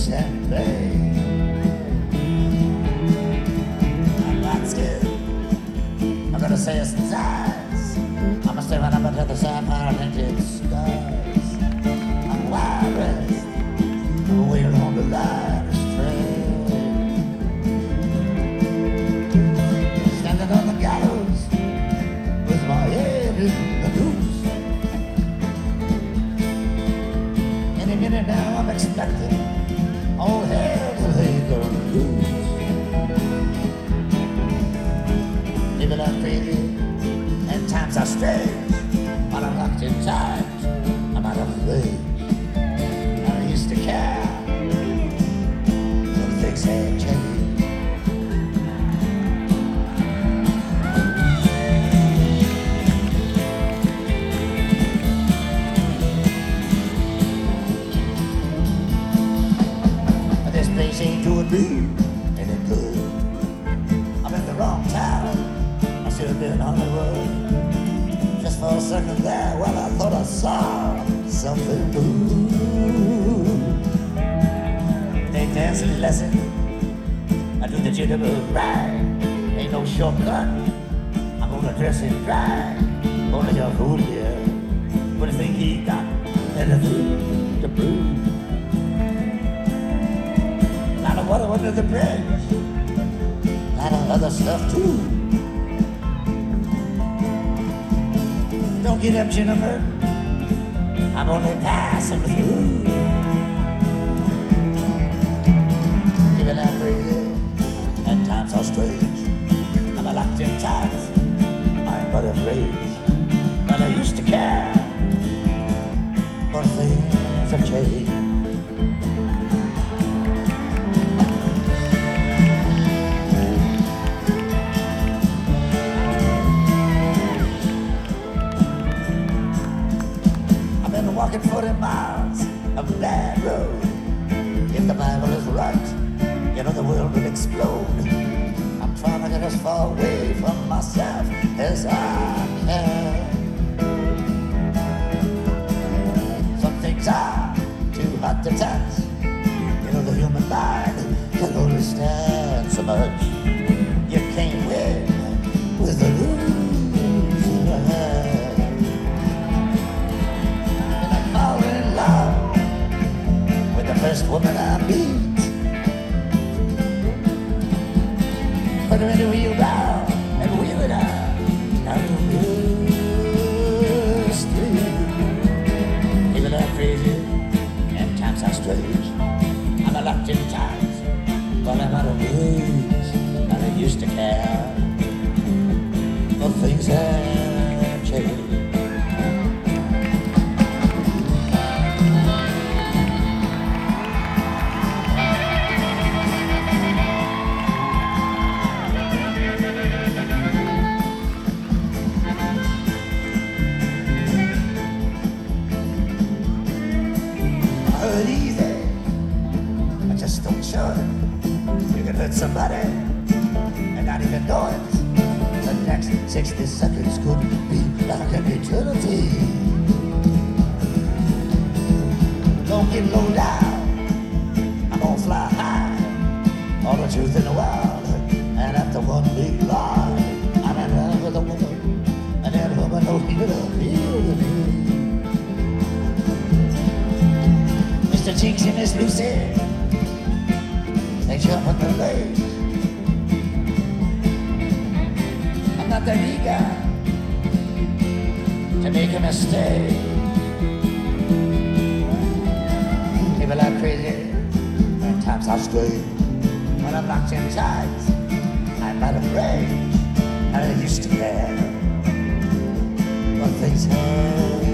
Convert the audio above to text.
and pain. I'm not scared. I'm gonna say it's size. I'm gonna stay right up into the sapphire tinted skies. I'm wild west. I'm waiting on the line astray. Standing on the gallows with my head in the noose. Any minute now I'm expecting all hell to lay the loose. Living up crazy and times are strange. While I'm locked in times, I'm out of range. I used to care, but things had changed. This place ain't doing me any good. I'm in the wrong town. I should have been Hollywood. Just for a second there, well, I thought I saw something new. They dancing lesson. I do the jitterbug ride. Ain't no shortcut. I'm gonna dress it dry. Only your fool here. What do you think he got? Anything to prove? A lot of water under the bridge. A lot of other stuff too. Don't get up, Jennifer. I'm only passing through. Living out crazy, and times are strange. I'm a locked in times. I'm but afraid. But I used to care. But things have changed. Walking 40 miles of bad road. If the Bible is right, you know the world will explode. I'm trying to get as far away from myself as I can. Some things are too hot to touch. You know the human mind can only stand so much. You can't win with a losing hand. First woman I meet, put her in a wheelbarrow and wheel it out down the street. Living out crazy and times are strange. I'm a locked in times, but I'm out of reach. And I used to care, but things have changed. Easy, but just don't show it. You can hurt somebody and not even know it. The next 60 seconds could be like an eternity. Don't get low down, I'm gonna fly high. All the truth in the world, and after one big lie, I'm in love with a woman, and that woman don't even appeal to me. Mr. Cheeks and Miss Lucy, they jump on the lake. I'm not that eager to make a mistake. People are crazy, and times are strange. When I'm locked in times, I'm out of range. And I used to care, but things have